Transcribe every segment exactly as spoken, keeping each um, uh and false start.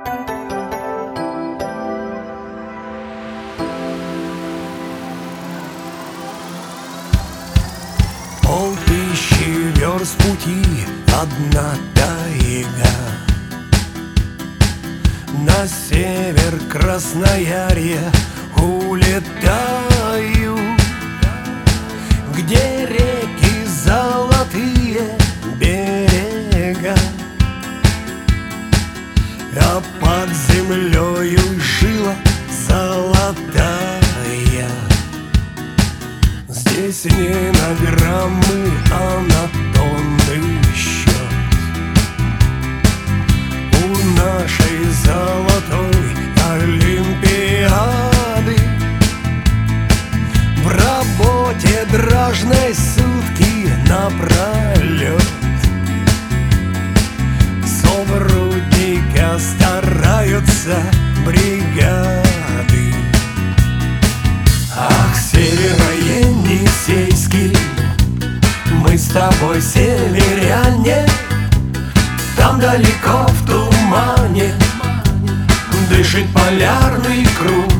Полтысячи верст пути, одна тайга. На север Красноярья улетаю, где реки золотые берега, а под землею жила золотая. Здесь не на граммы, а на тонны счет. У нашей золотой олимпиады в работе дражной сутки напролет. Соврудника стараются бригады. Ах, Северо-Енисейский, мы с тобой северяне. Там далеко в тумане дышит полярный круг.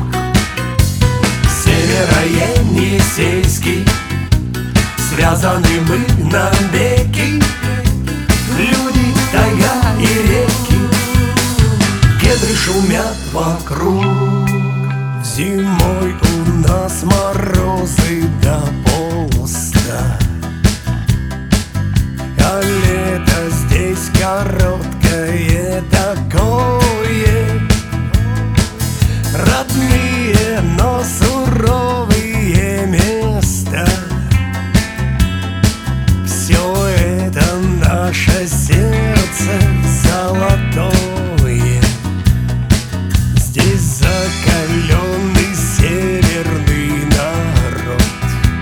Северо-Енисейский, связаны мы навеки. Люди, тайга и реки, кедры шумят вокруг. Зимой у нас морозы до полста, а лето здесь короткое такое. Родные, но суровые места. Все это наше сердце золотое. Здесь закаленный северный народ,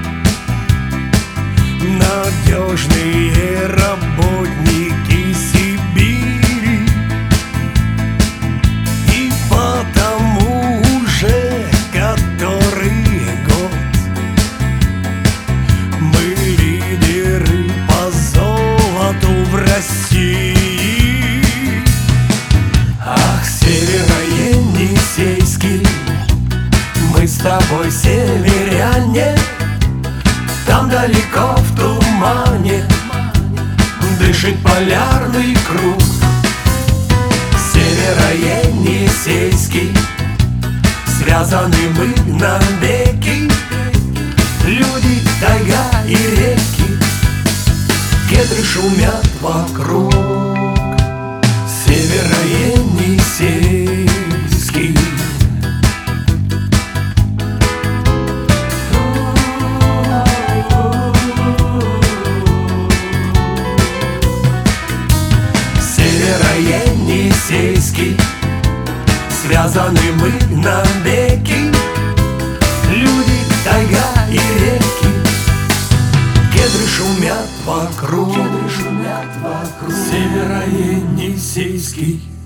надежные работники Сибири. И потому уже который год мы лидеры по золоту в России. Ах, Северо-Енисейский, мы с тобой северяне. Там далеко в тумане дышит полярный круг. Северо-Енисейский, связаны мы навеки. Люди, тайга и реки, кедры шумят вокруг. Северо-Енисейский. Северо-Енисейский, связаны мы навеки. Люди, тайга и реки, кедры шумят вокруг. Северо-Енисейский.